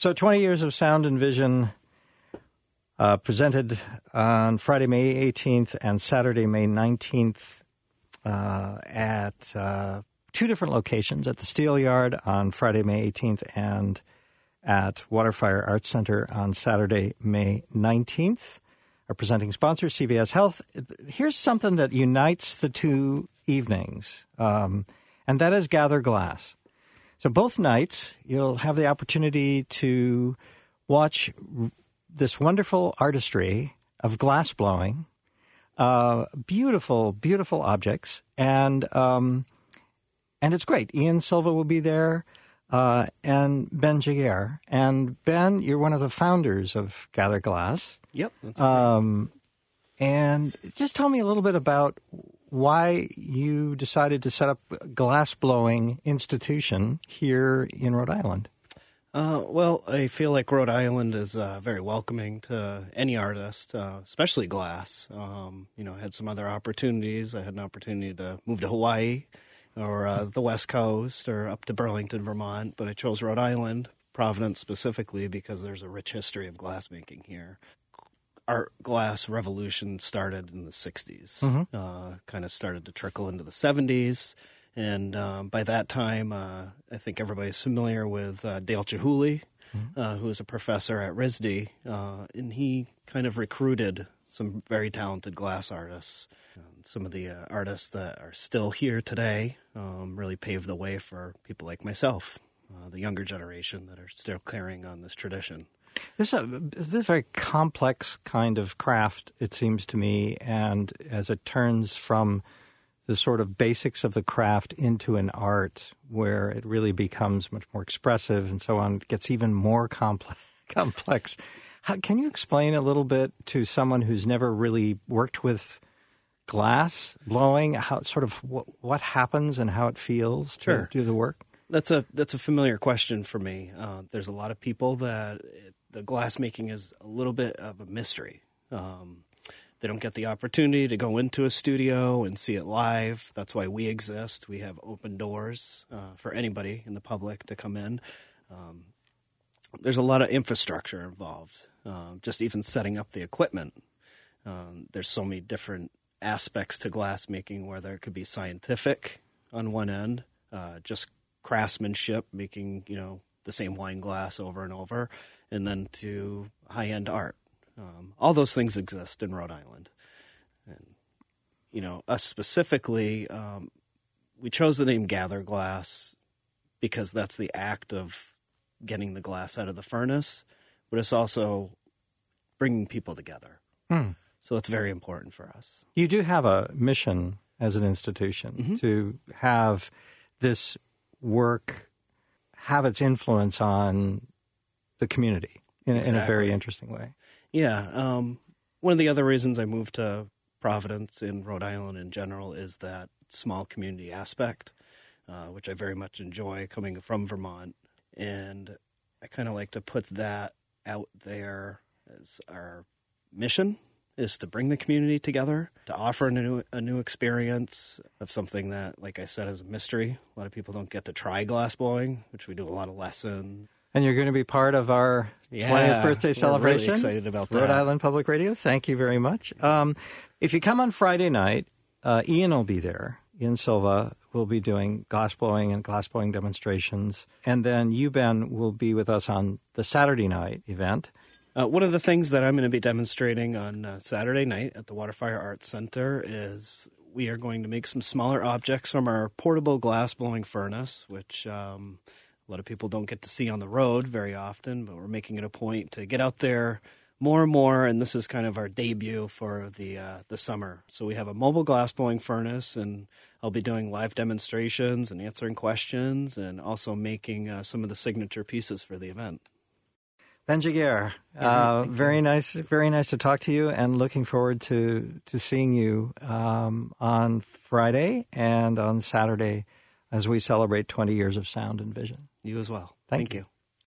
So 20 years of sound and vision presented on Friday, May 18th and Saturday, May 19th at two different locations, at the Steel Yard on Friday, May 18th and at Waterfire Arts Center on Saturday, May 19th. Our presenting sponsor, CVS Health. Here's something that unites the two evenings, and that is Gather Glass. So both nights, you'll have the opportunity to watch this wonderful artistry of glass blowing, beautiful, beautiful objects, and it's great. Ian Silva will be there, and Ben Jaguar. And Ben, you're one of the founders of Gather Glass. Yep. That's right. And just tell me a little bit about why you decided to set up a glass-blowing institution here in Rhode Island. Well, I feel like Rhode Island is very welcoming to any artist, especially glass. I had some other opportunities. I had an opportunity to move to Hawaii or the West Coast or up to Burlington, Vermont, but I chose Rhode Island, Providence specifically, because there's a rich history of glassmaking here. Art glass revolution started in the 60s, kind of started to trickle into the 70s. And by that time, I think everybody's familiar with Dale Chihuly, who is a professor at RISD. And he kind of recruited some very talented glass artists. Some of the artists that are still here today really paved the way for people like myself, the younger generation that are still carrying on this tradition. This is a very complex kind of craft, it seems to me, and as it turns from the sort of basics of the craft into an art where it really becomes much more expressive and so on, it gets even more complex. Can you explain a little bit to someone who's never really worked with glass blowing, how sort of what happens and how it feels to do the work? That's a familiar question for me. There's a lot of people that the glass making is a little bit of a mystery. They don't get the opportunity to go into a studio and see it live. That's why we exist. We have open doors for anybody in the public to come in. There's a lot of infrastructure involved, just even setting up the equipment. There's so many different aspects to glass making where there could be scientific on one end, just craftsmanship, making, the same wine glass over and over, and then to high-end art. All those things exist in Rhode Island. And, us specifically, we chose the name Gather Glass because that's the act of getting the glass out of the furnace, but it's also bringing people together. So it's very important for us. You do have a mission as an institution to have this work have its influence on the community in a very interesting way. Yeah. One of the other reasons I moved to Providence in Rhode Island in general is that small community aspect, which I very much enjoy coming from Vermont. And I kind of like to put that out there as our mission is to bring the community together, to offer a new experience of something that, like I said, is a mystery. A lot of people don't get to try glass blowing, which we do a lot of lessons. And you're going to be part of our 20th birthday celebration. We're really excited about that. Rhode Island Public Radio, thank you very much. If you come on Friday night, Ian will be there. Ian Silva will be doing glass blowing and glass blowing demonstrations. And then you, Ben, will be with us on the Saturday night event. One of the things that I'm going to be demonstrating on Saturday night at the Waterfire Arts Center is we are going to make some smaller objects from our portable glass blowing furnace, which a lot of people don't get to see on the road very often, but we're making it a point to get out there more and more, and this is kind of our debut for the summer. So we have a mobile glass blowing furnace, and I'll be doing live demonstrations and answering questions and also making some of the signature pieces for the event. Ben Jaguar, very nice to talk to you, and looking forward to seeing you on Friday and on Saturday as we celebrate 20 years of sound and vision. You as well. Thank you.